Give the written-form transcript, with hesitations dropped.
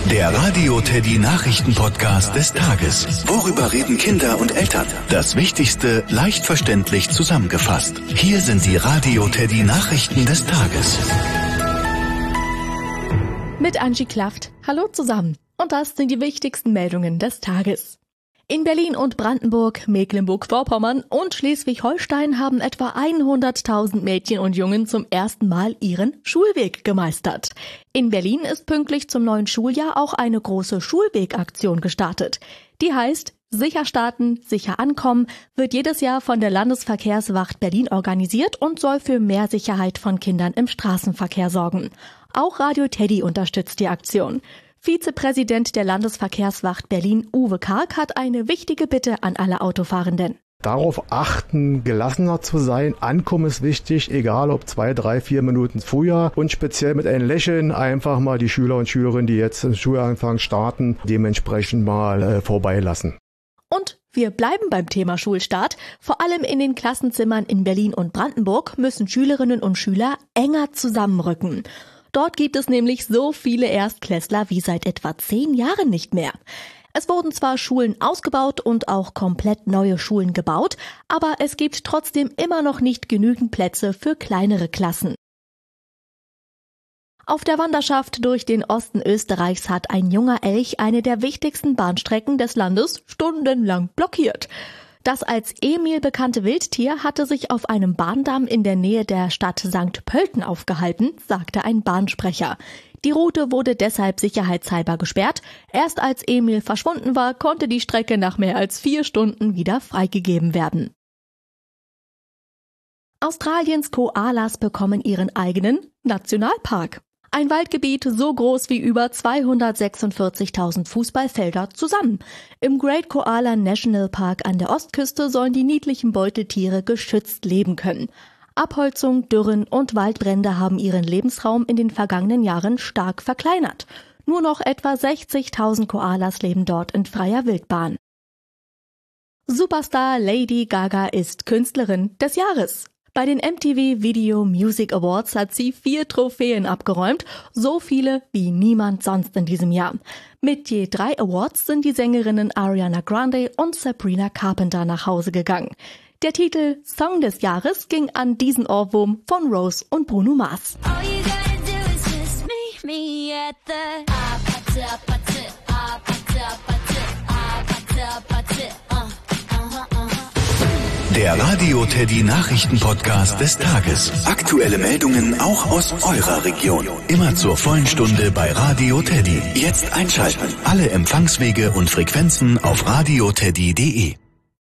Der Radio Teddy Nachrichten-Podcast des Tages. Worüber reden Kinder und Eltern? Das Wichtigste leicht verständlich zusammengefasst. Hier sind die Radio Teddy Nachrichten des Tages. Mit Angie Klaft. Hallo zusammen. Und das sind die wichtigsten Meldungen des Tages. In Berlin und Brandenburg, Mecklenburg-Vorpommern und Schleswig-Holstein haben etwa 100.000 Mädchen und Jungen zum ersten Mal ihren Schulweg gemeistert. In Berlin ist pünktlich zum neuen Schuljahr auch eine große Schulwegaktion gestartet. Die heißt Sicher starten, sicher ankommen, wird jedes Jahr von der Landesverkehrswacht Berlin organisiert und soll für mehr Sicherheit von Kindern im Straßenverkehr sorgen. Auch Radio Teddy unterstützt die Aktion. Vizepräsident der Landesverkehrswacht Berlin, Uwe Karg, hat eine wichtige Bitte an alle Autofahrenden. Darauf achten, gelassener zu sein. Ankommen ist wichtig, egal ob 2, 3, 4 Minuten früher. Und speziell mit einem Lächeln einfach mal die Schüler und Schülerinnen, die jetzt im Schulanfang starten, dementsprechend mal vorbeilassen. Und wir bleiben beim Thema Schulstart. Vor allem in den Klassenzimmern in Berlin und Brandenburg müssen Schülerinnen und Schüler enger zusammenrücken. Dort gibt es nämlich so viele Erstklässler wie seit etwa 10 Jahren nicht mehr. Es wurden zwar Schulen ausgebaut und auch komplett neue Schulen gebaut, aber es gibt trotzdem immer noch nicht genügend Plätze für kleinere Klassen. Auf der Wanderschaft durch den Osten Österreichs hat ein junger Elch eine der wichtigsten Bahnstrecken des Landes stundenlang blockiert. Das als Emil bekannte Wildtier hatte sich auf einem Bahndamm in der Nähe der Stadt St. Pölten aufgehalten, sagte ein Bahnsprecher. Die Route wurde deshalb sicherheitshalber gesperrt. Erst als Emil verschwunden war, konnte die Strecke nach mehr als 4 Stunden wieder freigegeben werden. Australiens Koalas bekommen ihren eigenen Nationalpark. Ein Waldgebiet so groß wie über 246.000 Fußballfelder zusammen. Im Great Koala National Park an der Ostküste sollen die niedlichen Beuteltiere geschützt leben können. Abholzung, Dürren und Waldbrände haben ihren Lebensraum in den vergangenen Jahren stark verkleinert. Nur noch etwa 60.000 Koalas leben dort in freier Wildbahn. Superstar Lady Gaga ist Künstlerin des Jahres. Bei den MTV Video Music Awards hat sie 4 Trophäen abgeräumt, so viele wie niemand sonst in diesem Jahr. Mit je 3 Awards sind die Sängerinnen Ariana Grande und Sabrina Carpenter nach Hause gegangen. Der Titel Song des Jahres ging an diesen Ohrwurm von Rose und Bruno Mars. Der Radio Teddy Nachrichten-Podcast des Tages. Aktuelle Meldungen auch aus eurer Region. Immer zur vollen Stunde bei Radio Teddy. Jetzt einschalten. Alle Empfangswege und Frequenzen auf radioteddy.de.